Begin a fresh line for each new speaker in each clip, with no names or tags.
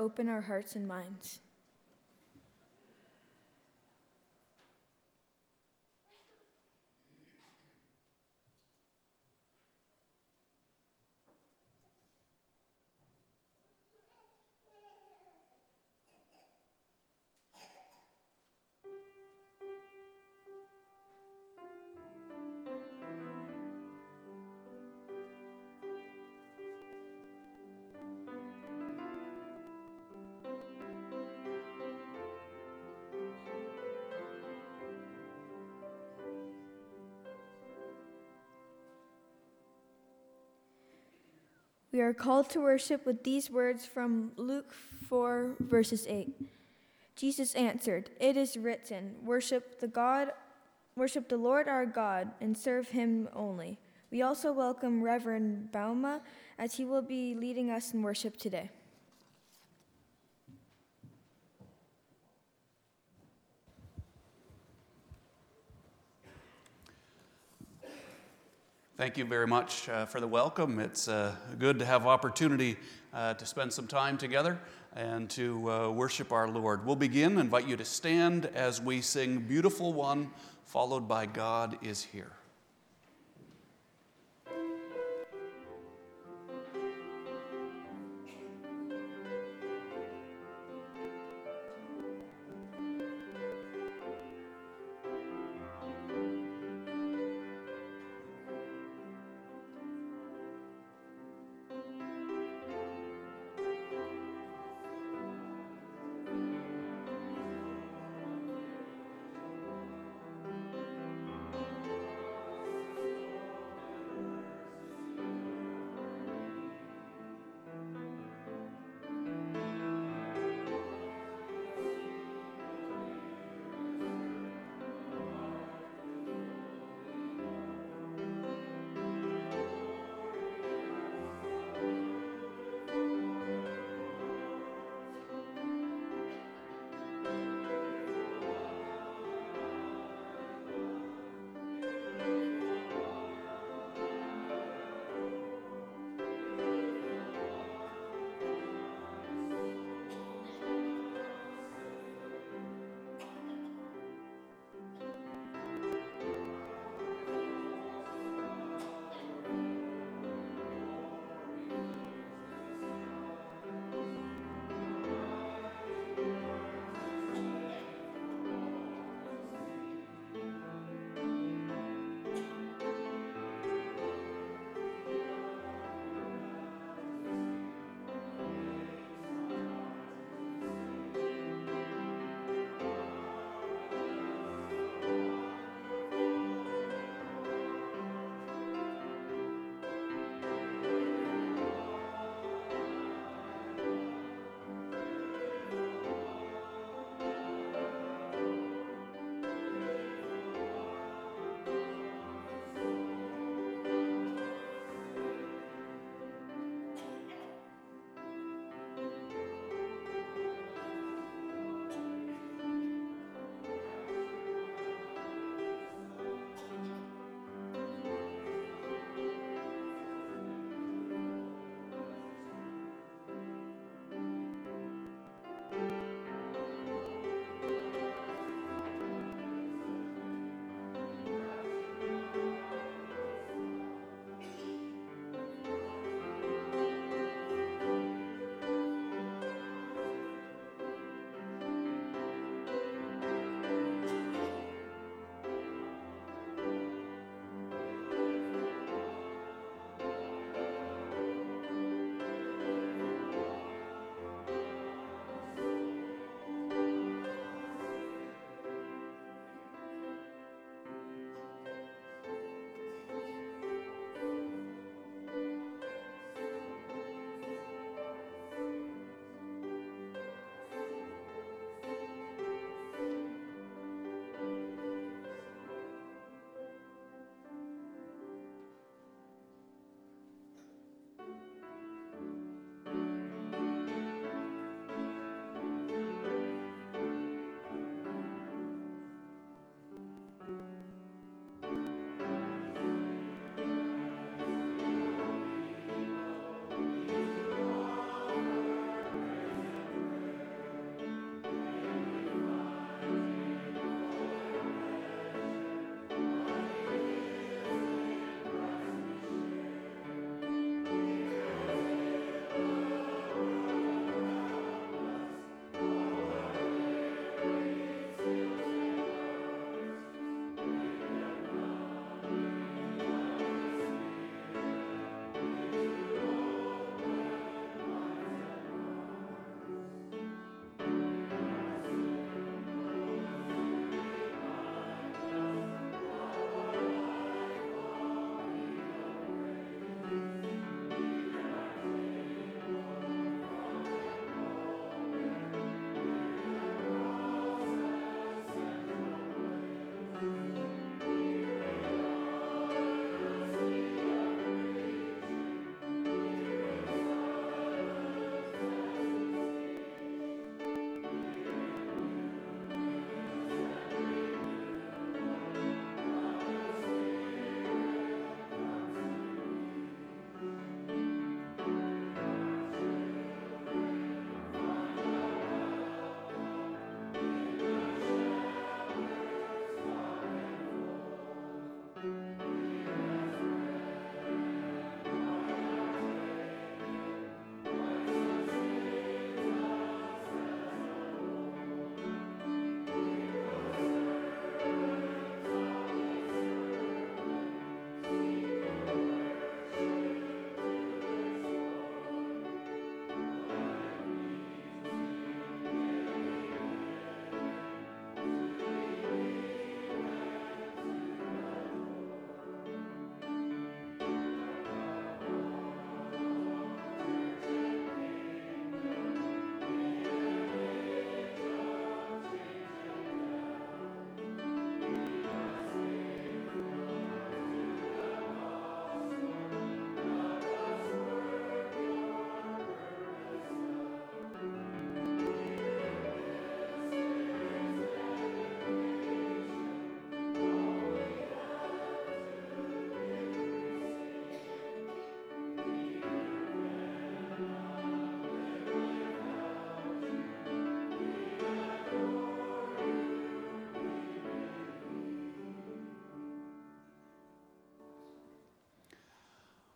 open our hearts and minds. We are called to worship with these words from Luke 4, verses 8. Jesus answered, "It is written, worship the Lord our God, and serve him only." We also welcome Reverend Bauma as he will be leading us in worship today.
Thank you very much for the welcome. It's good to have opportunity to spend some time together and to worship our Lord. We'll begin. Invite you to stand as we sing Beautiful One, followed by God is Here.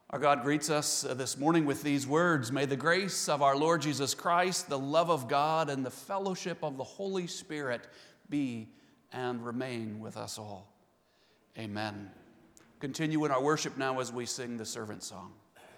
Our God greets us this morning with these words: May the grace of our Lord Jesus Christ, the love of God, and the fellowship of the Holy Spirit be and remain with us all. Amen. Continue in our worship now as we sing the servant song.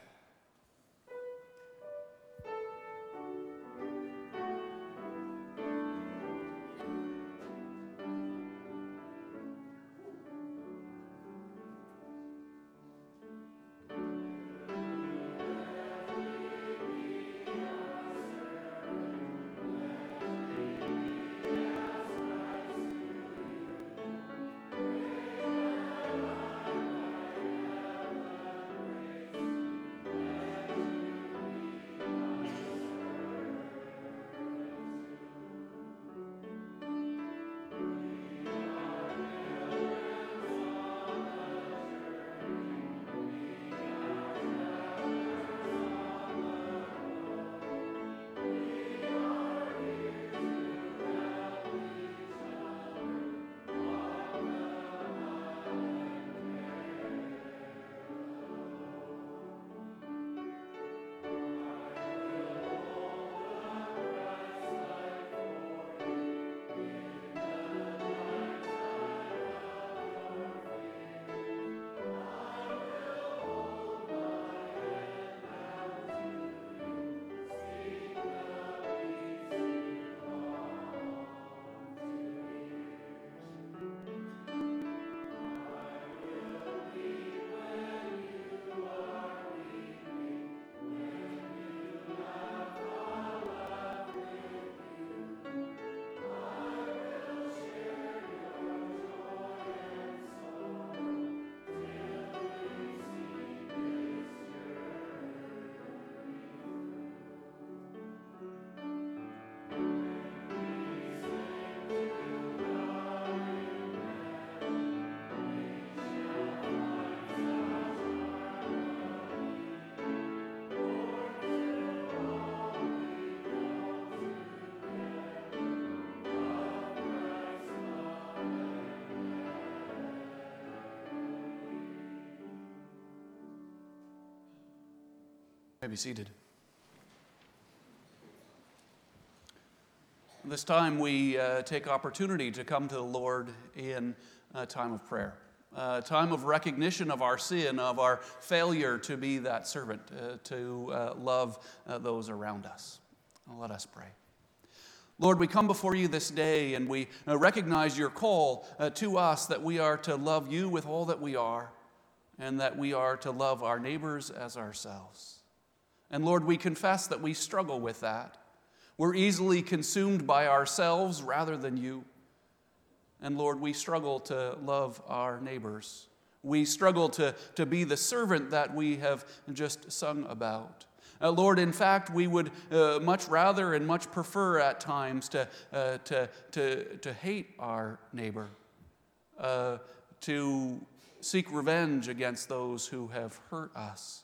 You may be seated. This time we take opportunity to come to the Lord in a time of prayer, a time of recognition of our sin, of our failure to be that servant, to love those around us. Let us pray. Lord, we come before you this day and we recognize your call to us that we are to love you with all that we are and that we are to love our neighbors as ourselves. And Lord, we confess that we struggle with that. We're easily consumed by ourselves rather than you. And Lord, we struggle to love our neighbors. We struggle to be the servant that we have just sung about. Lord, in fact, we would much rather and much prefer at times to hate our neighbor, to seek revenge against those who have hurt us.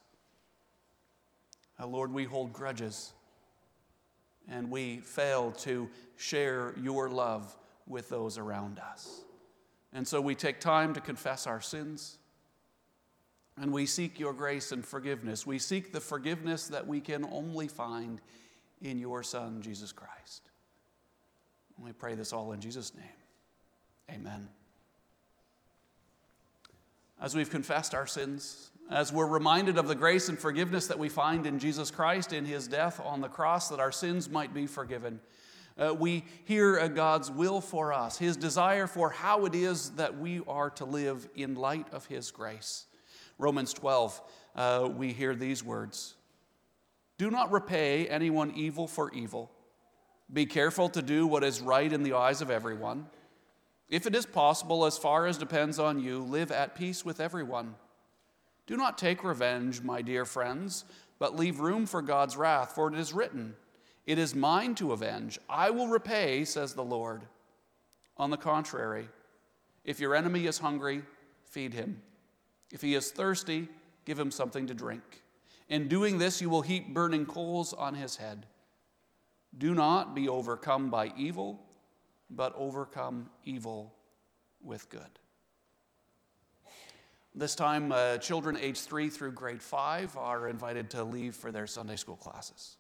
Lord, we hold grudges, and we fail to share your love with those around us. And so we take time to confess our sins, and we seek your grace and forgiveness. We seek the forgiveness that we can only find in your Son, Jesus Christ. And we pray this all in Jesus' name. Amen. As we've confessed our sins, as we're reminded of the grace and forgiveness that we find in Jesus Christ in his death on the cross that our sins might be forgiven, we hear God's will for us, his desire for how it is that we are to live in light of his grace. Romans 12, we hear these words: Do not repay anyone evil for evil. Be careful to do what is right in the eyes of everyone. If it is possible, as far as depends on you, live at peace with everyone. Do not take revenge, my dear friends, but leave room for God's wrath, for it is written, "It is mine to avenge. I will repay, says the Lord." On the contrary, if your enemy is hungry, feed him. If he is thirsty, give him something to drink. In doing this, you will heap burning coals on his head. Do not be overcome by evil, but overcome evil with good. This time, children aged 3 through grade 5 are invited to leave for their Sunday school classes.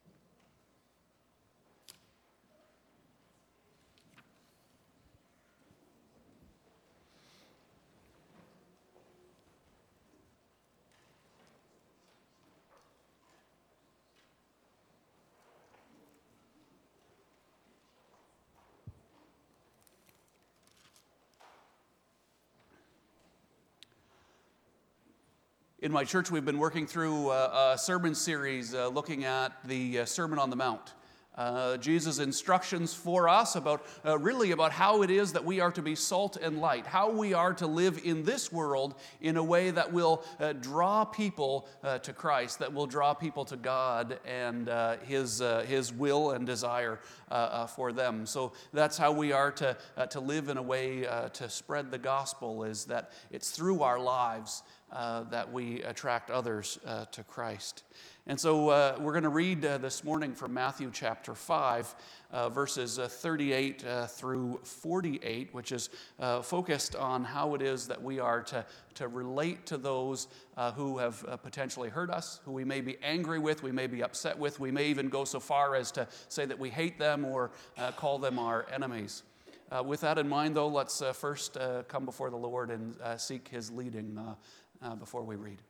In my church, we've been working through a sermon series looking at the Sermon on the Mount. Jesus' instructions for us about how it is that we are to be salt and light, how we are to live in this world in a way that will draw people to Christ, that will draw people to God and His will and desire for them. So that's how we are to live in a way to spread the gospel, is that it's through our lives that we attract others to Christ. And so we're going to read this morning from Matthew chapter 5, verses 38 through 48, which is focused on how it is that we are to relate to those who have potentially hurt us, who we may be angry with, we may be upset with, we may even go so far as to say that we hate them or call them our enemies. With that in mind, though, let's first come before the Lord and seek His leading before we read.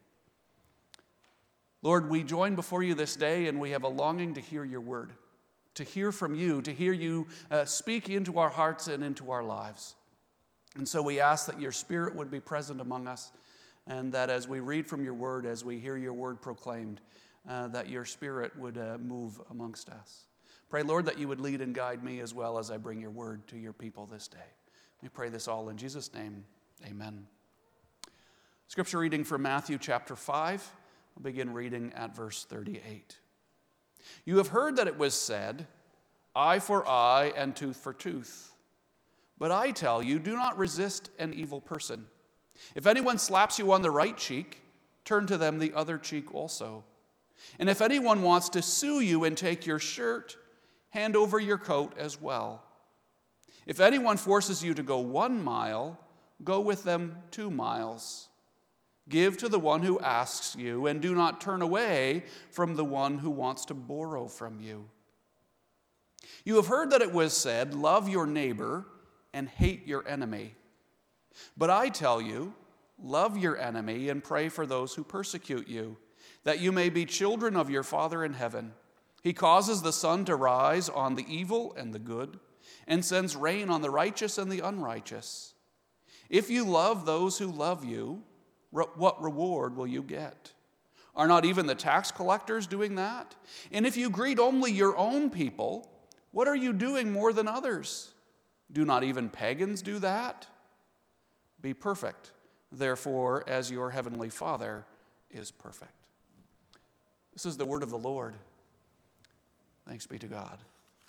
Lord, we join before you this day, and we have a longing to hear your word, to hear from you, to hear you speak into our hearts and into our lives. And so we ask that your Spirit would be present among us, and that as we read from your word, as we hear your word proclaimed, that your Spirit would move amongst us. Pray, Lord, that you would lead and guide me as well as I bring your word to your people this day. We pray this all in Jesus' name. Amen. Scripture reading from Matthew chapter 5. I'll begin reading at verse 38. You have heard that it was said, eye for eye and tooth for tooth. But I tell you, do not resist an evil person. If anyone slaps you on the right cheek, turn to them the other cheek also. And if anyone wants to sue you and take your shirt, hand over your coat as well. If anyone forces you to go 1 mile, go with them 2 miles. Give to the one who asks you, and do not turn away from the one who wants to borrow from you. You have heard that it was said, love your neighbor and hate your enemy. But I tell you, love your enemy and pray for those who persecute you, that you may be children of your Father in heaven. He causes the sun to rise on the evil and the good, and sends rain on the righteous and the unrighteous. If you love those who love you, what reward will you get? Are not even the tax collectors doing that? And if you greet only your own people, what are you doing more than others? Do not even pagans do that? Be perfect, therefore, as your heavenly Father is perfect. This is the word of the Lord. Thanks be to God.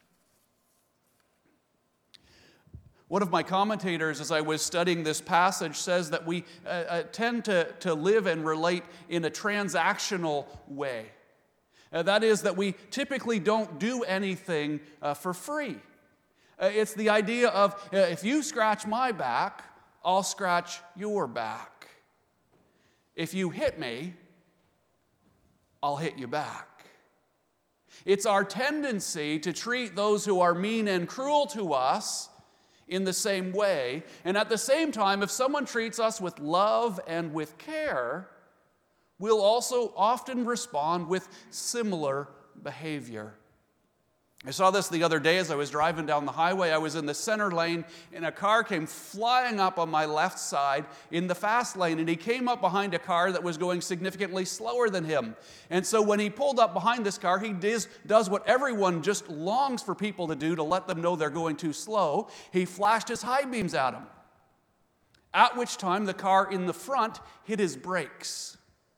One of my commentators, as I was studying this passage, says that we tend to live and relate in a transactional way. That is, that we typically don't do anything for free. It's the idea of, if you scratch my back, I'll scratch your back. If you hit me, I'll hit you back. It's our tendency to treat those who are mean and cruel to us in the same way. And at the same time, if someone treats us with love and with care, we'll also often respond with similar behavior. I saw this the other day as I was driving down the highway. I was in the center lane, and a car came flying up on my left side in the fast lane, and he came up behind a car that was going significantly slower than him. And so when he pulled up behind this car, he does what everyone just longs for people to do, to let them know they're going too slow. He flashed his high beams at him, at which time the car in the front hit his brakes.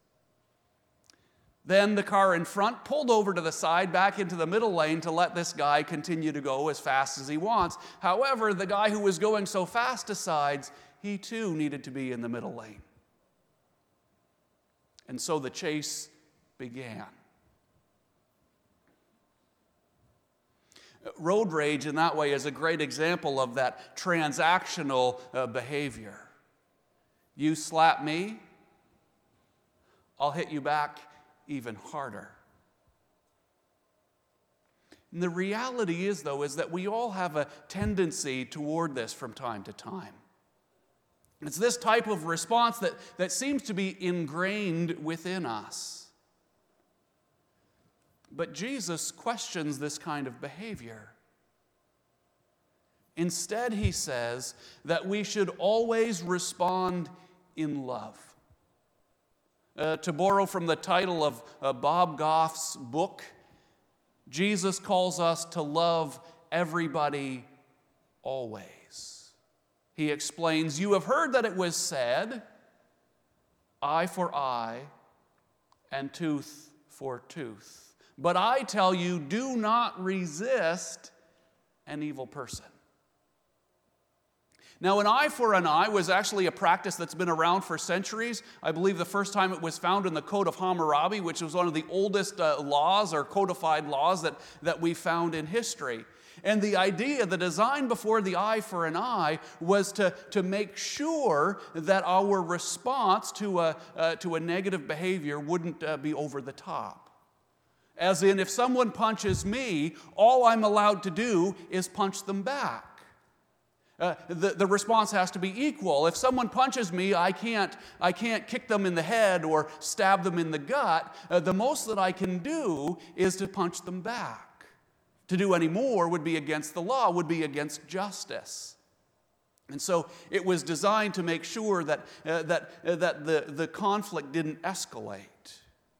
Then the car in front pulled over to the side, back into the middle lane, to let this guy continue to go as fast as he wants. However, the guy who was going so fast decides he too needed to be in the middle lane. And so the chase began. Road rage in that way is a great example of that transactional behavior. You slap me, I'll hit you back even harder. And the reality is, though, is that we all have a tendency toward this from time to time. It's this type of response that seems to be ingrained within us. But Jesus questions this kind of behavior. Instead, he says that we should always respond in love. To borrow from the title of Bob Goff's book, Jesus calls us to love everybody always. He explains, "You have heard that it was said, eye for eye and tooth for tooth. But I tell you, do not resist an evil person." Now, an eye for an eye was actually a practice that's been around for centuries. I believe the first time it was found in the Code of Hammurabi, which was one of the oldest laws or codified laws that we found in history. And the idea, the design before the eye for an eye, was to make sure that our response to a negative behavior wouldn't be over the top. As in, if someone punches me, all I'm allowed to do is punch them back. The response has to be equal. If someone punches me, I can't kick them in the head or stab them in the gut. The most that I can do is to punch them back. To do any more would be against the law, would be against justice. And so it was designed to make sure that the conflict didn't escalate.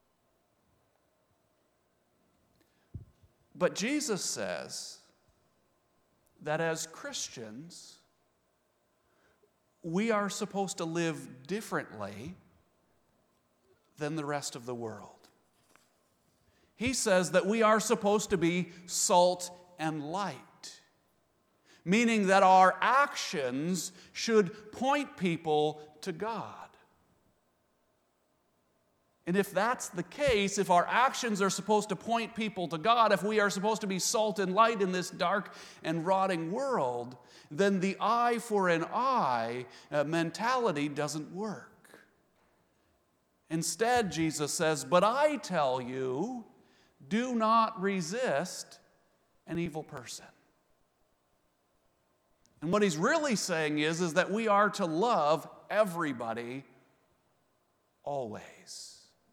But Jesus says that as Christians, we are supposed to live differently than the rest of the world. He says that we are supposed to be salt and light, meaning that our actions should point people to God. And if that's the case, if our actions are supposed to point people to God, if we are supposed to be salt and light in this dark and rotting world, then the eye for an eye mentality doesn't work. Instead, Jesus says, "But I tell you, do not resist an evil person." And what he's really saying is that we are to love everybody always.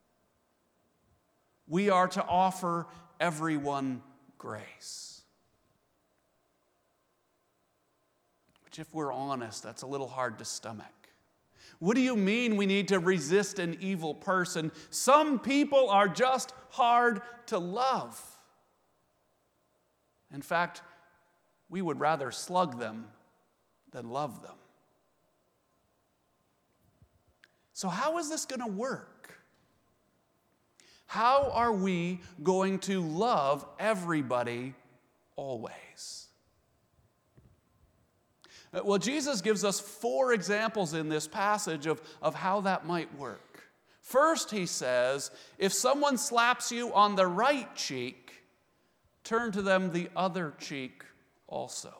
We are to offer everyone grace. Which, if we're honest, that's a little hard to stomach. What do you mean we need to resist an evil person? Some people are just hard to love. In fact, we would rather slug them than love them. So how is this going to work? How are we going to love everybody always? Well, Jesus gives us 4 examples in this passage of how that might work. First, he says, if someone slaps you on the right cheek, turn to them the other cheek also.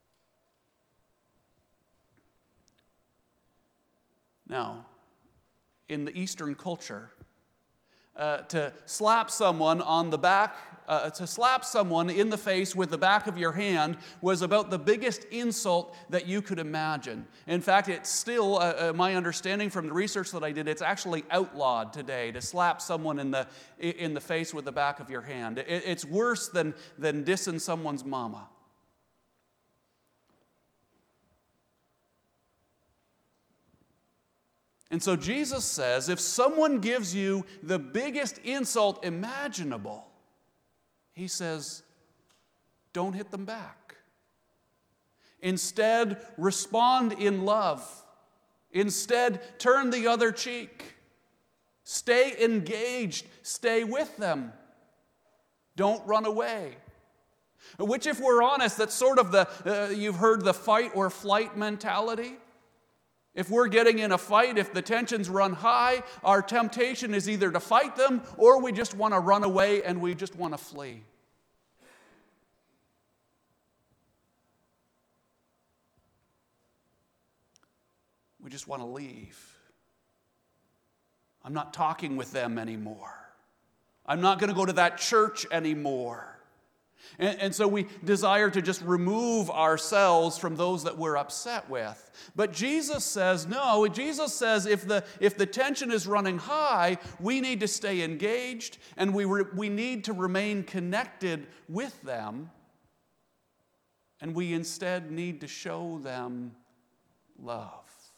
Now, in the Eastern culture, to slap someone on the back, to slap someone in the face with the back of your hand was about the biggest insult that you could imagine. In fact, it's still, my understanding from the research that I did, it's actually outlawed today to slap someone in the face with the back of your hand. It's worse than dissing someone's mama. And so Jesus says, if someone gives you the biggest insult imaginable, he says, don't hit them back. Instead, respond in love. Instead, turn the other cheek. Stay engaged. Stay with them. Don't run away. Which, if we're honest, that's sort of you've heard the fight or flight mentality. If we're getting in a fight, if the tensions run high, our temptation is either to fight them or we just want to run away and we just want to flee. we just want to leave. I'm not talking with them anymore. I'm not going to go to that church anymore. And so we desire to just remove ourselves from those that we're upset with. But Jesus says, no. Jesus says if the tension is running high, we need to stay engaged and we need to remain connected with them. And we instead need to show them love.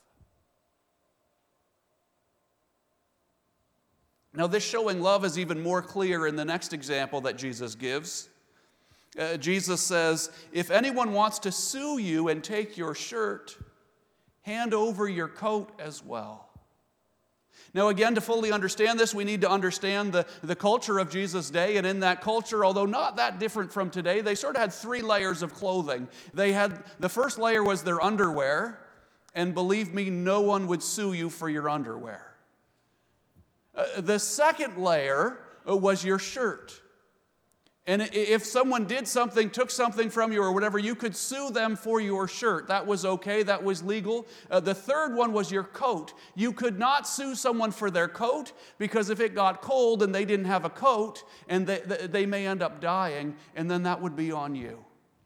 Now, this showing love is even more clear in the next example that Jesus gives. Jesus says, if anyone wants to sue you and take your shirt, hand over your coat as well. Now, again, to fully understand this, we need to understand the culture of Jesus' day. And in that culture, although not that different from today, they sort of had 3 layers of clothing. The first layer was their underwear. And believe me, no one would sue you for your underwear. The second layer was your shirt. And if someone did something, took something from you or whatever, you could sue them for your shirt. That was okay. That was legal. The third one was your coat. You could not sue someone for their coat because if it got cold and they didn't have a coat, and they may end up dying, and then that would be on you.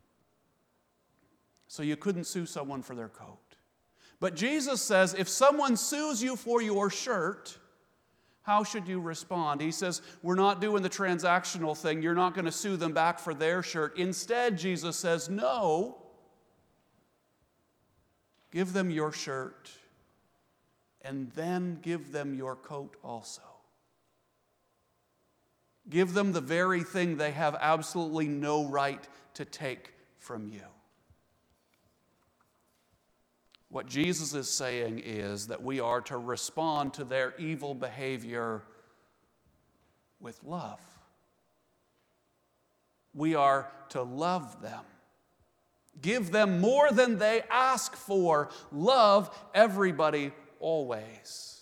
So you couldn't sue someone for their coat. But Jesus says, if someone sues you for your shirt, how should you respond? He says, we're not doing the transactional thing. You're not going to sue them back for their shirt. Instead, Jesus says, no. Give them your shirt and then give them your coat also. Give them the very thing they have absolutely no right to take from you. What Jesus is saying is that we are to respond to their evil behavior with love. We are to love them. Give them more than they ask for. Love everybody always.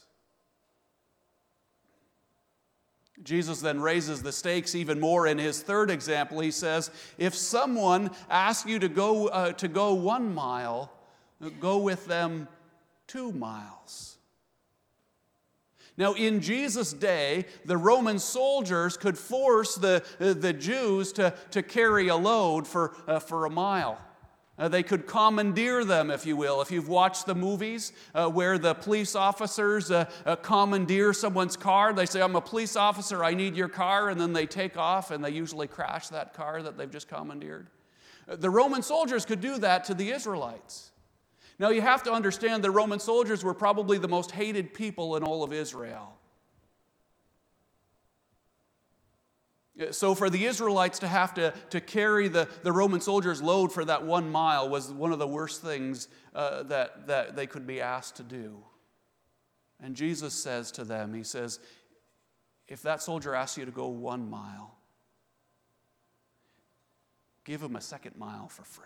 Jesus then raises the stakes even more in his third example. He says, if someone asks you to go 1 mile, go with them 2 miles. Now, in Jesus' day, the Roman soldiers could force the Jews to carry a load for a mile. They could commandeer them, if you will. If you've watched the movies where the police officers commandeer someone's car, they say, I'm a police officer, I need your car, and then they take off and they usually crash that car that they've just commandeered. The Roman soldiers could do that to the Israelites. Now, you have to understand the Roman soldiers were probably the most hated people in all of Israel. So for the Israelites to have to carry the Roman soldiers' load for that 1 mile was one of the worst things that they could be asked to do. And Jesus says to them, he says, if that soldier asks you to go 1 mile, give him a 2nd mile for free.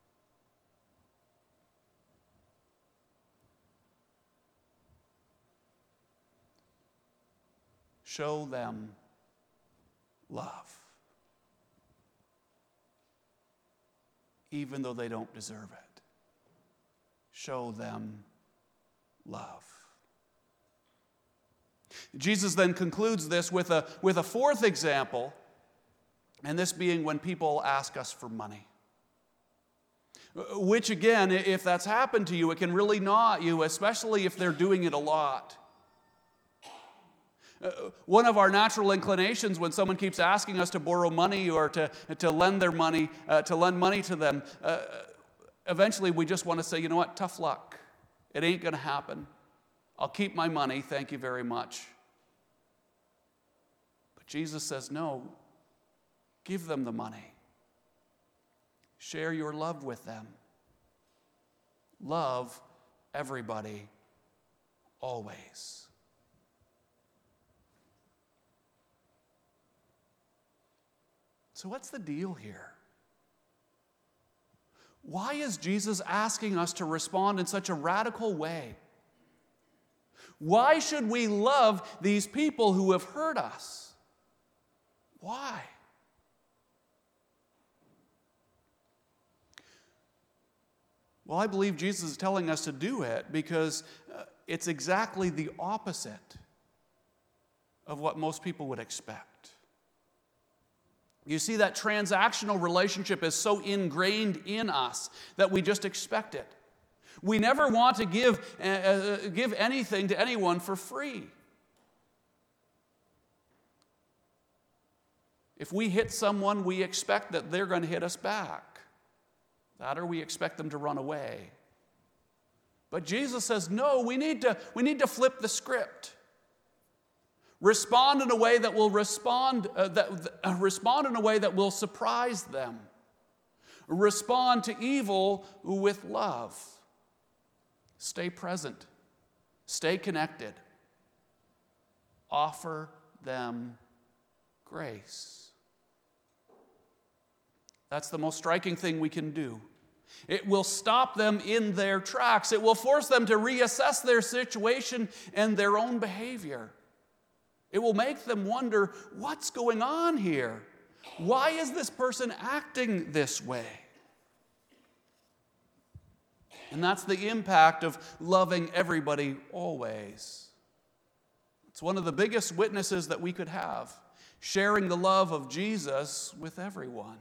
Show them love, even though they don't deserve it. Show them love. Jesus then concludes this with a 4th example, and this being when people ask us for money. Which again, if that's happened to you, it can really gnaw at you, especially if they're doing it a lot. One of our natural inclinations when someone keeps asking us to borrow money or to lend their money, to lend money to them, eventually we just want to say, you know what, tough luck. It ain't going to happen. I'll keep my money, thank you very much. But Jesus says, no, give them the money. Share your love with them. Love everybody always. So what's the deal here? Why is Jesus asking us to respond in such a radical way? Why should we love these people who have hurt us? Why? Well, I believe Jesus is telling us to do it because it's exactly the opposite of what most people would expect. You see, that transactional relationship is so ingrained in us that we just expect it. We never want to give anything to anyone for free. If we hit someone, we expect that they're going to hit us back. That or we expect them to run away. But Jesus says, no, we need to flip the script. Respond in a way that will respond in a way that will surprise them. Respond to evil with love. Stay present. Stay connected. Offer them grace. That's the most striking thing we can do. It will stop them in their tracks. It will force them to reassess their situation and their own behavior. It will make them wonder, what's going on here? Why is this person acting this way? And that's the impact of loving everybody always. It's one of the biggest witnesses that we could have, sharing the love of Jesus with everyone.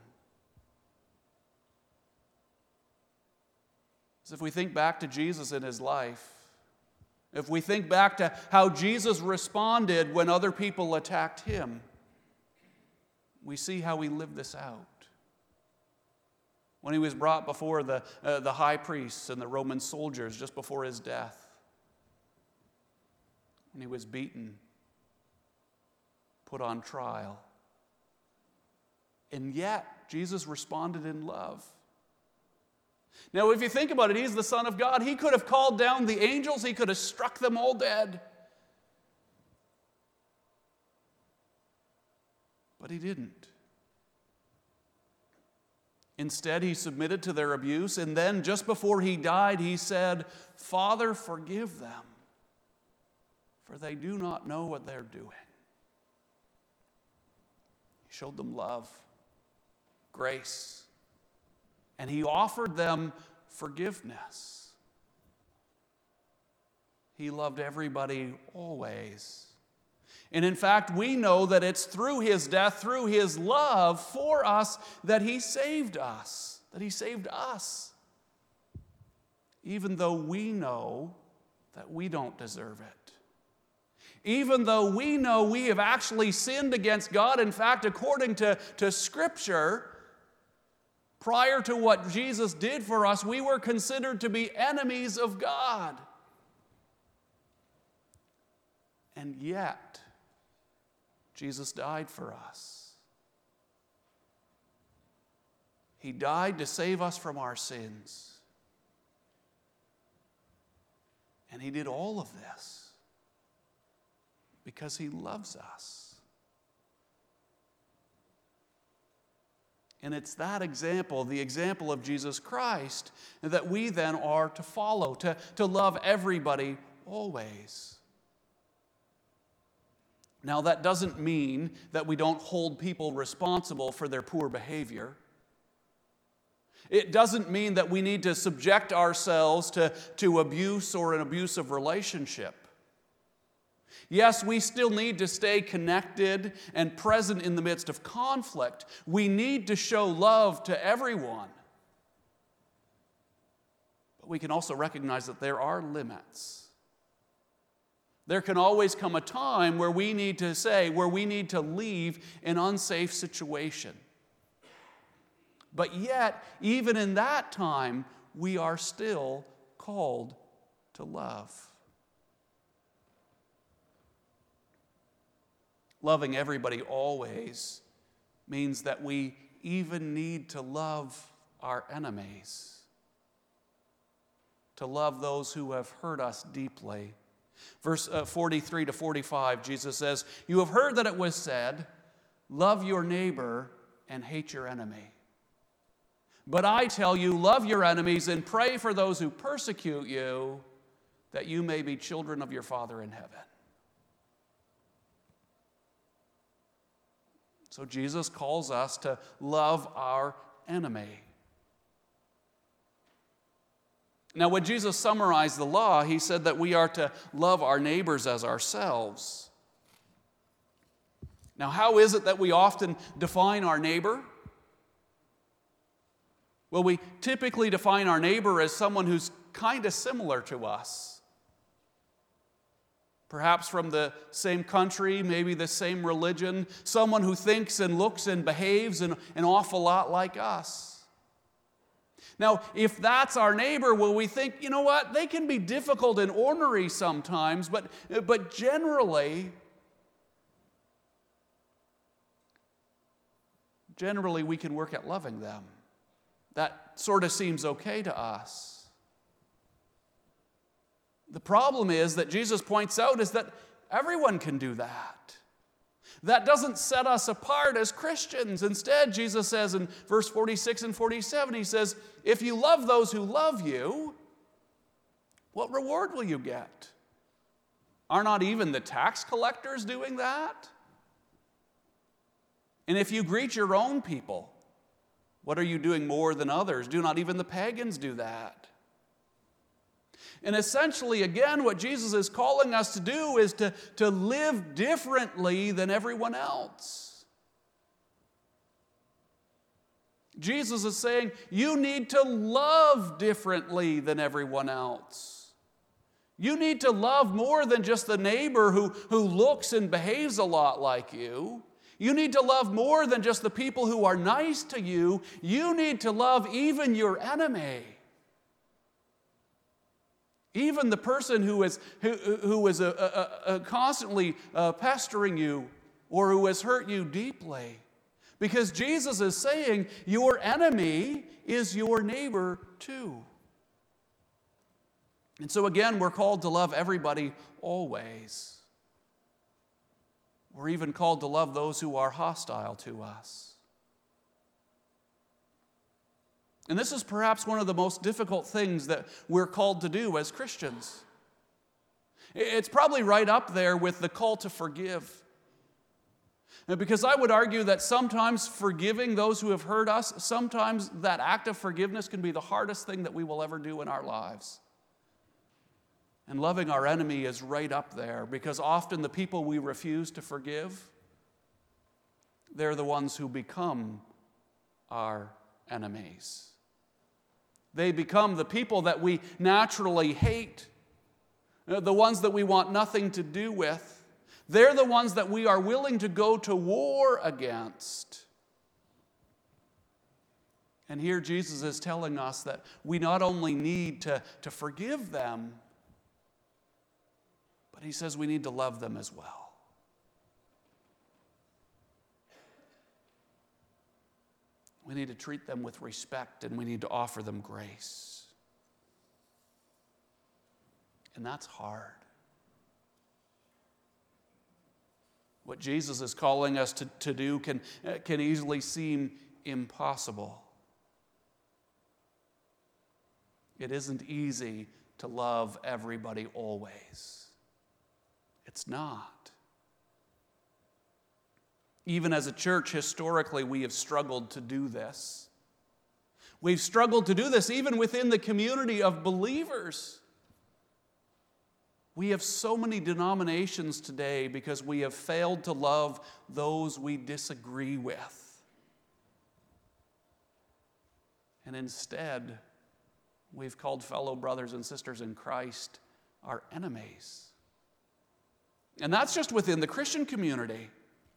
So if we think back to Jesus in his life, if we think back to how Jesus responded when other people attacked him, we see how he lived this out. When he was brought before the high priests and the Roman soldiers just before his death, when he was beaten, put on trial, and yet Jesus responded in love. Now, if you think about it, he's the Son of God. He could have called down the angels. He could have struck them all dead. But he didn't. Instead, he submitted to their abuse, and then just before he died, he said, "Father, forgive them, for they do not know what they're doing." He showed them love, grace, and he offered them forgiveness. He loved everybody always. And in fact, we know that it's through his death, through his love for us, that he saved us. That he saved us. Even though we know that we don't deserve it. Even though we know we have actually sinned against God. In fact, according to Scripture, prior to what Jesus did for us, we were considered to be enemies of God. And yet, Jesus died for us. He died to save us from our sins. And he did all of this because he loves us. And it's that example, the example of Jesus Christ, that we then are to follow, to love everybody always. Now, that doesn't mean that we don't hold people responsible for their poor behavior. It doesn't mean that we need to subject ourselves to abuse or an abusive relationship. Yes, we still need to stay connected and present in the midst of conflict. We need to show love to everyone. But we can also recognize that there are limits. There can always come a time where we need to leave an unsafe situation. But yet, even in that time, we are still called to love. Loving everybody always means that we even need to love our enemies, to love those who have hurt us deeply. Verse 43 to 45, Jesus says, "You have heard that it was said, 'Love your neighbor and hate your enemy.' But I tell you, love your enemies and pray for those who persecute you, that you may be children of your Father in heaven." So Jesus calls us to love our enemy. Now, when Jesus summarized the law, he said that we are to love our neighbors as ourselves. Now, how is it that we often define our neighbor? Well, we typically define our neighbor as someone who's kind of similar to us. Perhaps from the same country, maybe the same religion, someone who thinks and looks and behaves an awful lot like us. Now, if that's our neighbor, well, we think, you know what, they can be difficult and ornery sometimes, but generally we can work at loving them. That sort of seems okay to us. The problem is that Jesus points out is that everyone can do that. That doesn't set us apart as Christians. Instead, Jesus says in verse 46 and 47, he says, if you love those who love you, what reward will you get? Are not even the tax collectors doing that? And if you greet your own people, what are you doing more than others? Do not even the pagans do that? And essentially, again, what Jesus is calling us to do is to live differently than everyone else. Jesus is saying you need to love differently than everyone else. You need to love more than just the neighbor who looks and behaves a lot like you. You need to love more than just the people who are nice to you. You need to love even your enemy. Even the person who is constantly pestering you or who has hurt you deeply. Because Jesus is saying your enemy is your neighbor too. And so again, we're called to love everybody always. We're even called to love those who are hostile to us. And this is perhaps one of the most difficult things that we're called to do as Christians. It's probably right up there with the call to forgive. Because I would argue that sometimes forgiving those who have hurt us, sometimes that act of forgiveness can be the hardest thing that we will ever do in our lives. And loving our enemy is right up there, because often the people we refuse to forgive, they're the ones who become our enemies. They become the people that we naturally hate, the ones that we want nothing to do with. They're the ones that we are willing to go to war against. And here Jesus is telling us that we not only need to forgive them, but he says we need to love them as well. We need to treat them with respect, and we need to offer them grace. And that's hard. What Jesus is calling us to do can easily seem impossible. It isn't easy to love everybody always. It's not. Even as a church, historically, we have struggled to do this. We've struggled to do this even within the community of believers. We have so many denominations today because we have failed to love those we disagree with. And instead, we've called fellow brothers and sisters in Christ our enemies. And that's just within the Christian community.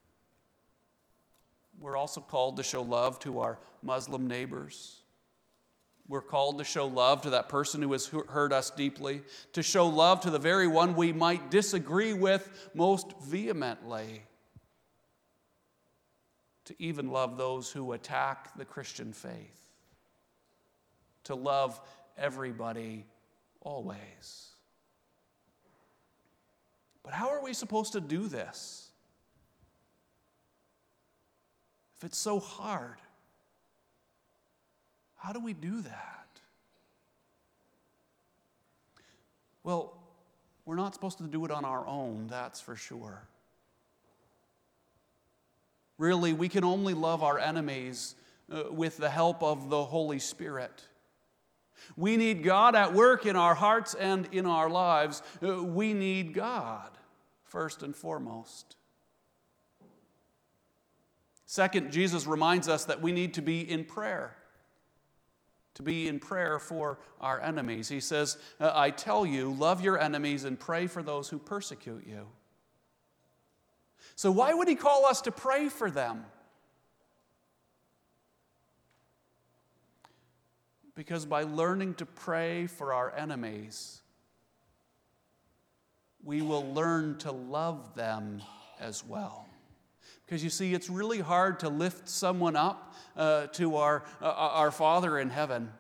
We're also called to show love to our Muslim neighbors. We're called to show love to that person who has hurt us deeply, to show love to the very one we might disagree with most vehemently, to even love those who attack the Christian faith, to love everybody always. But how are we supposed to do this? If it's so hard, how do we do that? Well, we're not supposed to do it on our own, that's for sure. Really, we can only love our enemies with the help of the Holy Spirit. We need God at work in our hearts and in our lives. We need God first and foremost. Second, Jesus reminds us that we need to be in prayer. To be in prayer for our enemies. He says, I tell you, love your enemies and pray for those who persecute you. So why would he call us to pray for them? Because by learning to pray for our enemies, we will learn to love them as well. Because you see, it's really hard to lift someone up to our Father in heaven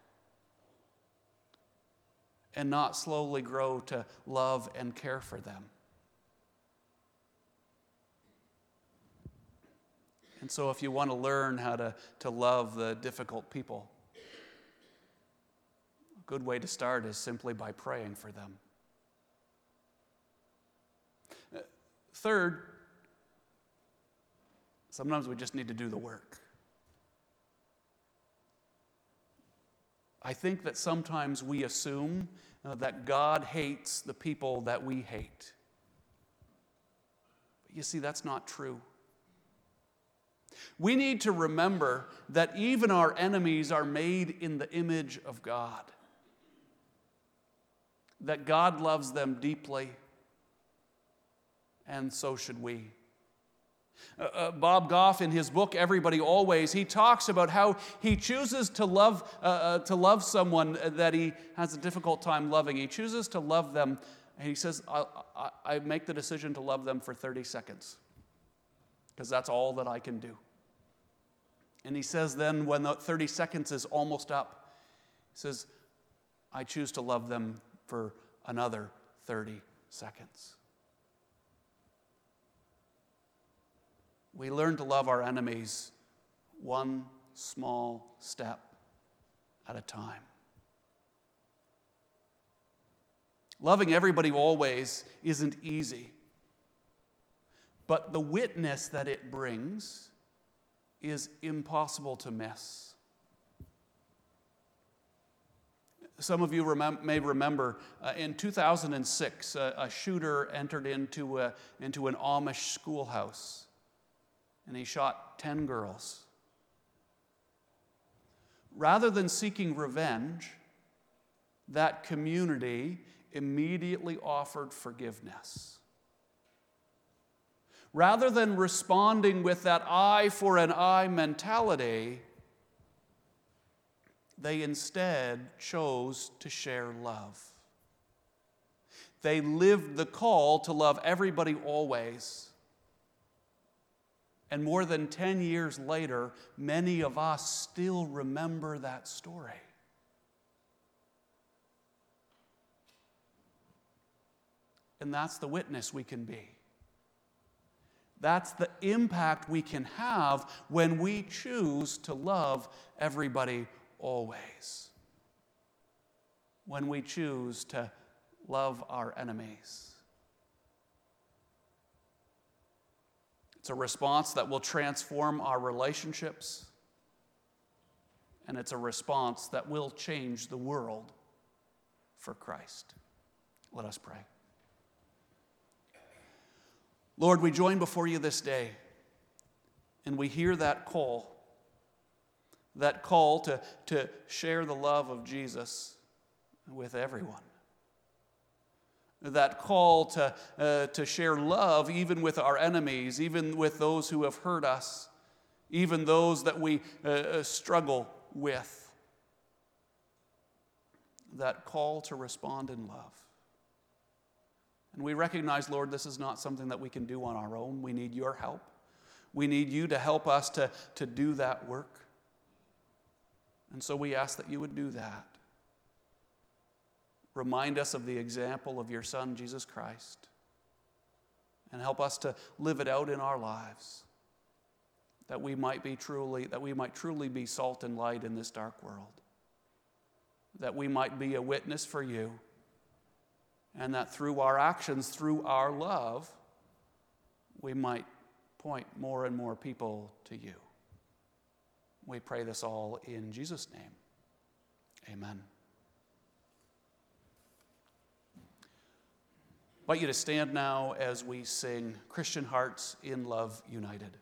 and not slowly grow to love and care for them. And so if you want to learn how to love the difficult people, a good way to start is simply by praying for them. Third, sometimes we just need to do the work. I think that sometimes we assume that God hates the people that we hate. But you see, that's not true. We need to remember that even our enemies are made in the image of God. That God loves them deeply, and so should we. Bob Goff, in his book Everybody Always, he talks about how he chooses to love someone that he has a difficult time loving. He chooses to love them, and he says, I make the decision to love them for 30 seconds, because that's all that I can do. And he says then, when the 30 seconds is almost up, he says, I choose to love them for another 30 seconds. We learn to love our enemies one small step at a time. Loving everybody always isn't easy, but the witness that it brings is impossible to miss. Some of you may remember in 2006, a shooter entered into an Amish schoolhouse, and he shot 10 girls. Rather than seeking revenge, that community immediately offered forgiveness. Rather than responding with that eye for an eye mentality, they instead chose to share love. They lived the call to love everybody always. And more than 10 years later, many of us still remember that story. And that's the witness we can be. That's the impact we can have when we choose to love everybody always. When we choose to love our enemies. It's a response that will transform our relationships, and it's a response that will change the world for Christ. Let us pray. Lord, we join before you this day, and we hear that call to share the love of Jesus with everyone. That call to share love even with our enemies, even with those who have hurt us, even those that we struggle with. That call to respond in love. And we recognize, Lord, this is not something that we can do on our own. We need your help. We need you to help us to do that work. And so we ask that you would do that. Remind us of the example of your Son, Jesus Christ, and help us to live it out in our lives, that we might truly be salt and light in this dark world, that we might be a witness for you, and that through our actions, through our love, we might point more and more people to you. We pray this all in Jesus' name. Amen. I invite you to stand now as we sing Christian Hearts in Love United.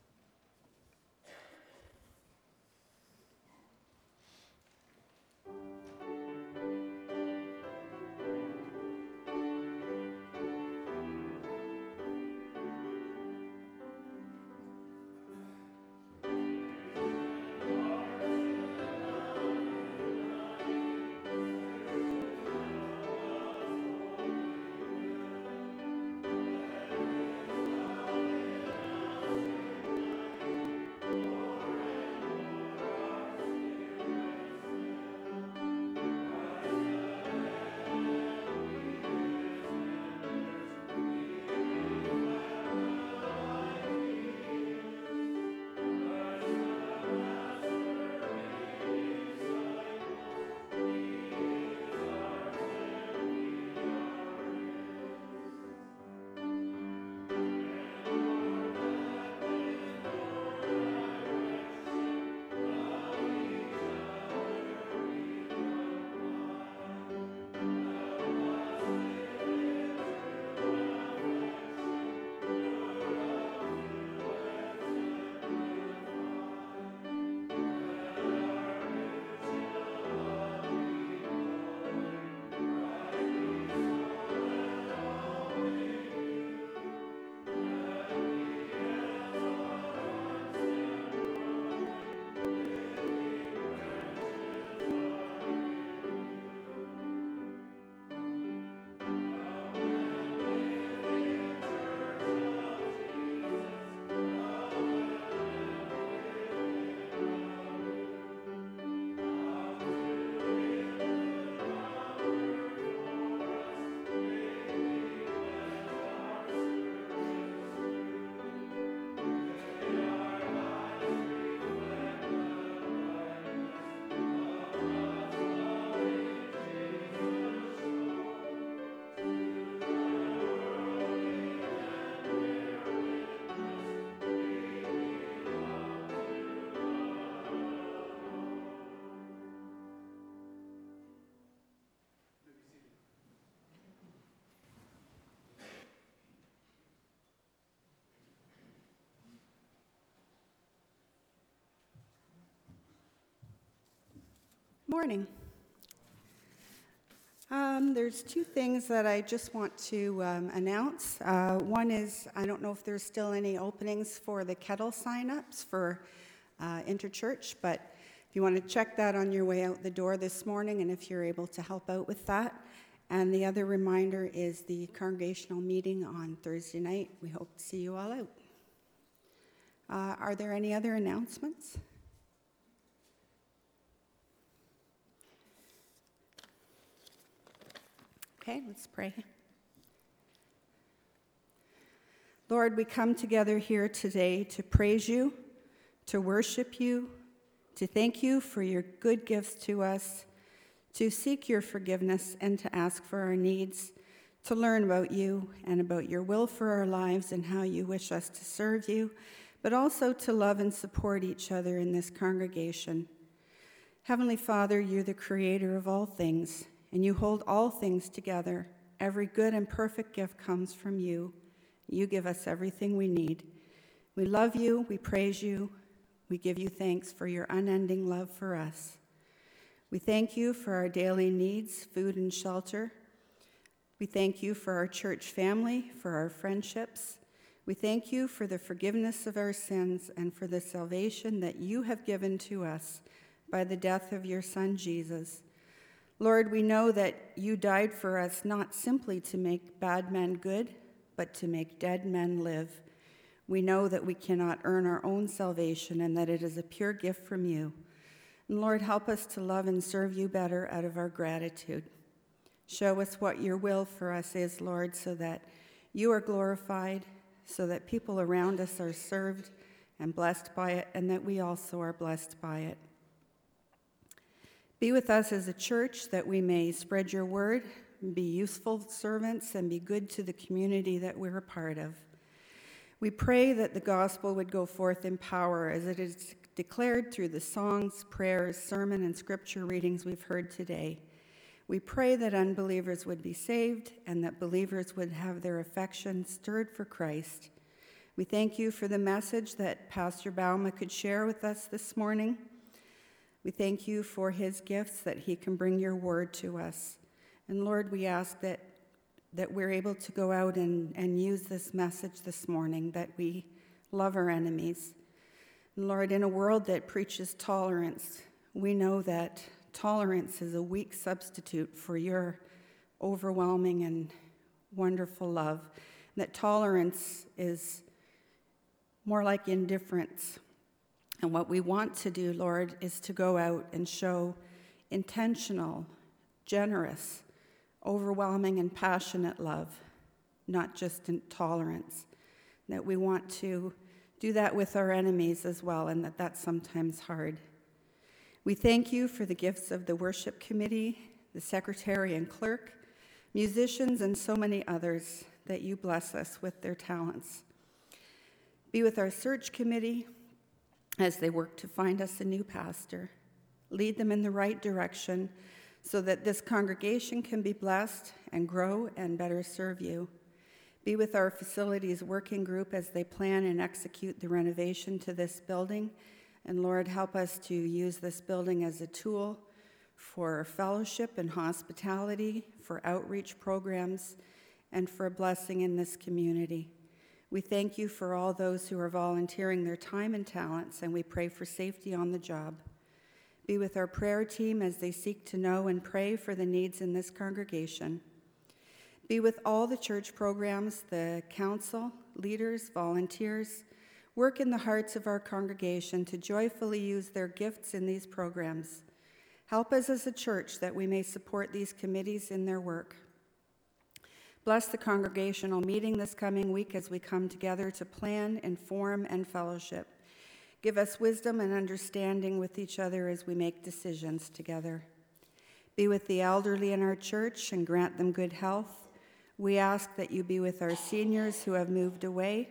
Morning. There's two things that I just want to announce. One is, I don't know if there's still any openings for the kettle sign-ups for Interchurch, but if you want to check that on your way out the door this morning, and if you're able to help out with that. And the other reminder is the congregational meeting on Thursday night. We hope to see you all out. Are there any other announcements? Okay, let's pray. Lord, we come together here today to praise you, to worship you, to thank you for your good gifts to us, to seek your forgiveness and to ask for our needs, to learn about you and about your will for our lives and how you wish us to serve you, but also to love and support each other in this congregation. Heavenly Father, you're the creator of all things, and you hold all things together. Every good and perfect gift comes from you. You give us everything we need. We love you, we praise you, we give you thanks for your unending love for us. We thank you for our daily needs, food and shelter. We thank you for our church family, for our friendships. We thank you for the forgiveness of our sins and for the salvation that you have given to us by the death of your Son, Jesus. Lord, we know that you died for us not simply to make bad men good, but to make dead men live. We know that we cannot earn our own salvation and that it is a pure gift from you. And Lord, help us to love and serve you better out of our gratitude. Show us what your will for us is, Lord, so that you are glorified, so that people around us are served and blessed by it, and that we also are blessed by it. Be with us as a church that we may spread your word, be useful servants, and be good to the community that we're a part of. We pray that the gospel would go forth in power as it is declared through the songs, prayers, sermon, and scripture readings we've heard today. We pray that unbelievers would be saved and that believers would have their affection stirred for Christ. We thank you for the message that Pastor Bauma could share with us this morning. We thank you for his gifts, that he can bring your word to us. And Lord, we ask that we're able to go out and use this message this morning, that we love our enemies. And Lord, in a world that preaches tolerance, we know that tolerance is a weak substitute for your overwhelming and wonderful love. That tolerance is more like indifference. And what we want to do, Lord, is to go out and show intentional, generous, overwhelming, and passionate love, not just intolerance. That we want to do that with our enemies as well, and that's sometimes hard. We thank you for the gifts of the worship committee, the secretary and clerk, musicians, and so many others that you bless us with their talents. Be with our search committee as they work to find us a new pastor. Lead them in the right direction so that this congregation can be blessed and grow and better serve you. Be with our facilities working group as they plan and execute the renovation to this building. And Lord, help us to use this building as a tool for fellowship and hospitality, for outreach programs, and for a blessing in this community. We thank you for all those who are volunteering their time and talents, and we pray for safety on the job. Be with our prayer team as they seek to know and pray for the needs in this congregation. Be with all the church programs, the council, leaders, volunteers. Work in the hearts of our congregation to joyfully use their gifts in these programs. Help us as a church that we may support these committees in their work. Bless the congregational meeting this coming week as we come together to plan, inform, and fellowship. Give us wisdom and understanding with each other as we make decisions together. Be with the elderly in our church and grant them good health. We ask that you be with our seniors who have moved away.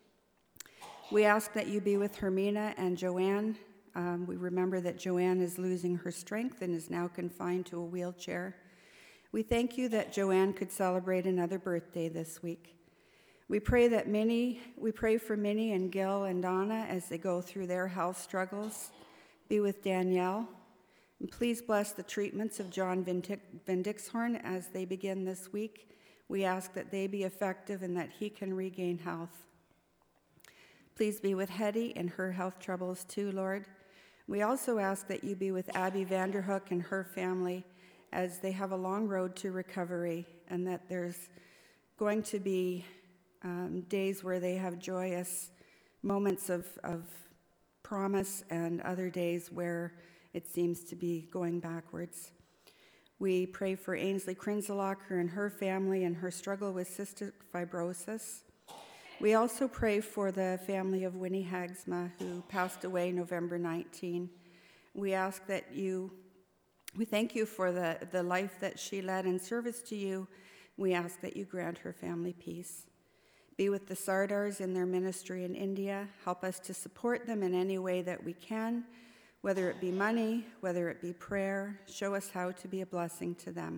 We ask that you be with Hermina and Joanne. We remember that Joanne is losing her strength and is now confined to a wheelchair. We thank you that Joanne could celebrate another birthday this week. We pray for Minnie and Gil and Donna as they go through their health struggles. Be with Danielle. And please bless the treatments of John Van Dixhorn as they begin this week. We ask that they be effective and that he can regain health. Please be with Hetty and her health troubles too, Lord. We also ask that you be with Abby Vanderhook and her family as they have a long road to recovery, and that there's going to be days where they have joyous moments of promise and other days where it seems to be going backwards. We pray for Ainsley Krinzelacher and her family and her struggle with cystic fibrosis. We also pray for the family of Winnie Hagsma, who passed away November 19. We ask that we thank you for the life that she led in service to you. We ask that you grant her family peace. Be with the Sardars in their ministry in India. Help us to support them in any way that we can, whether it be money, whether it be prayer. Show us how to be a blessing to them.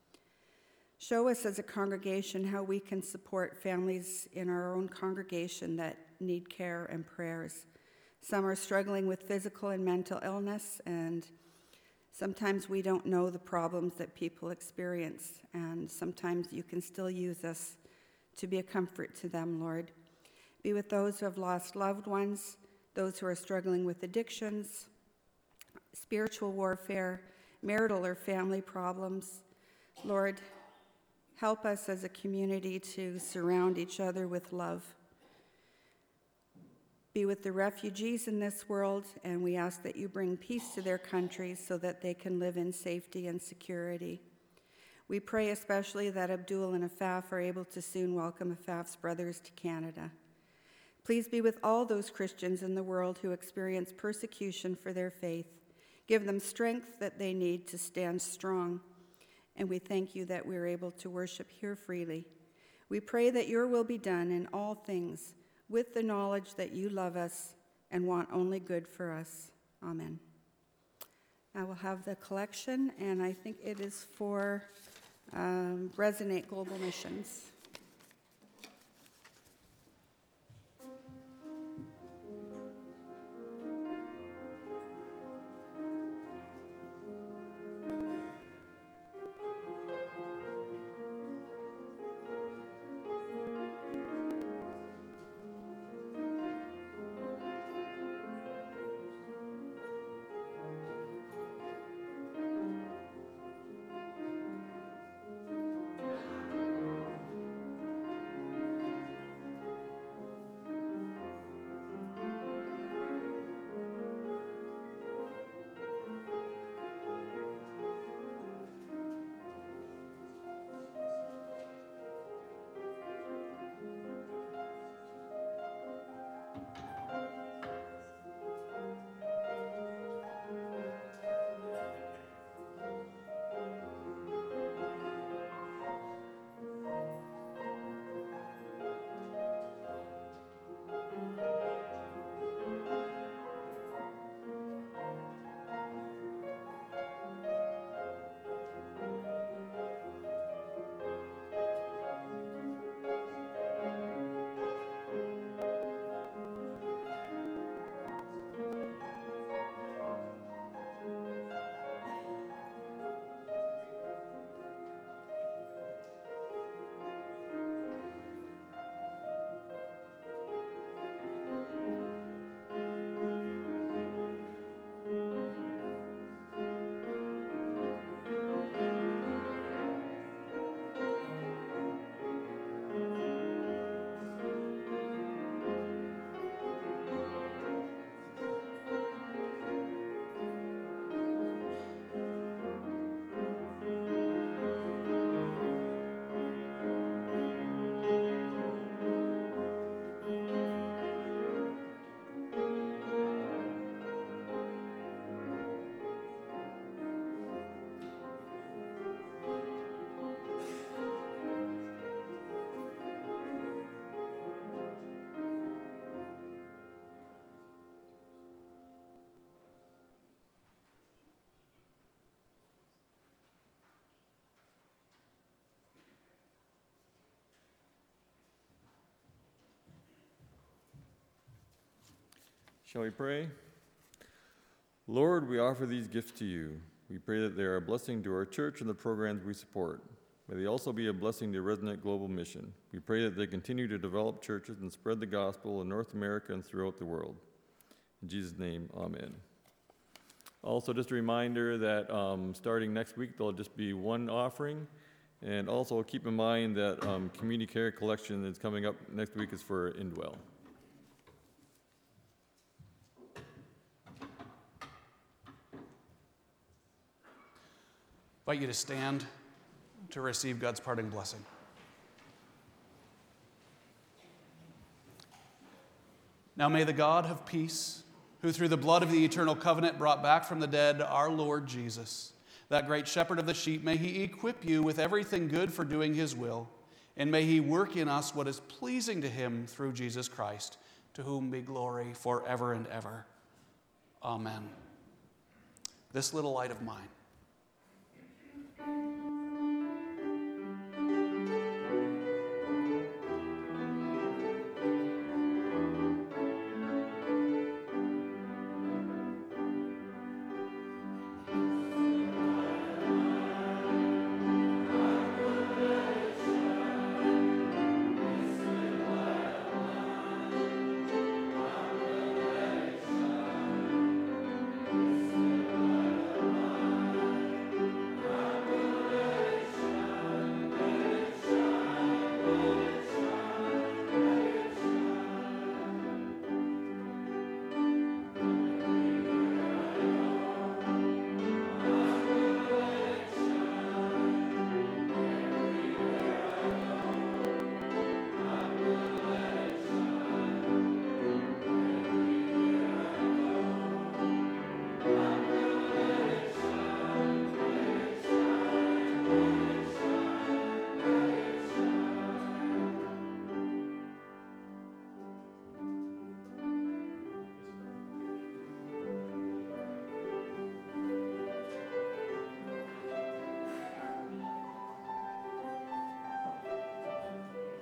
Show us as a congregation how we can support families in our own congregation that need care and prayers. Some are struggling with physical and mental illness, and sometimes we don't know the problems that people experience, and sometimes you can still use us to be a comfort to them, Lord. Be with those who have lost loved ones, those who are struggling with addictions, spiritual warfare, marital or family problems. Lord, help us as a community to surround each other with love. Be with the refugees in this world, and we ask that you bring peace to their countries so that they can live in safety and security. We pray especially that Abdul and Afaf are able to soon welcome Afaf's brothers to Canada. Please be with all those Christians in the world who experience persecution for their faith. Give them strength that they need to stand strong. And we thank you that we're able to worship here freely. We pray that your will be done in all things with the knowledge that you love us and want only good for us. Amen. Now we'll have the collection, and I think it is for Resonate Global Missions.
Shall we pray? Lord, we offer these gifts to you. We pray that they are a blessing to our church and the programs we support. May they also be a blessing to Resonate Global Mission. We pray that they continue to develop churches and spread the gospel in North America and throughout the world. In Jesus' name, amen. Also, just a reminder that starting next week, there'll just be one offering. And also keep in mind that community care collection that's coming up next week is for Indwell.
I invite you to stand to receive God's parting blessing. Now may the God of peace, who through the blood of the eternal covenant brought back from the dead our Lord Jesus, that great shepherd of the sheep, may he equip you with everything good for doing his will, and may he work in us what is pleasing to him through Jesus Christ, to whom be glory forever and ever. Amen. This little light of mine.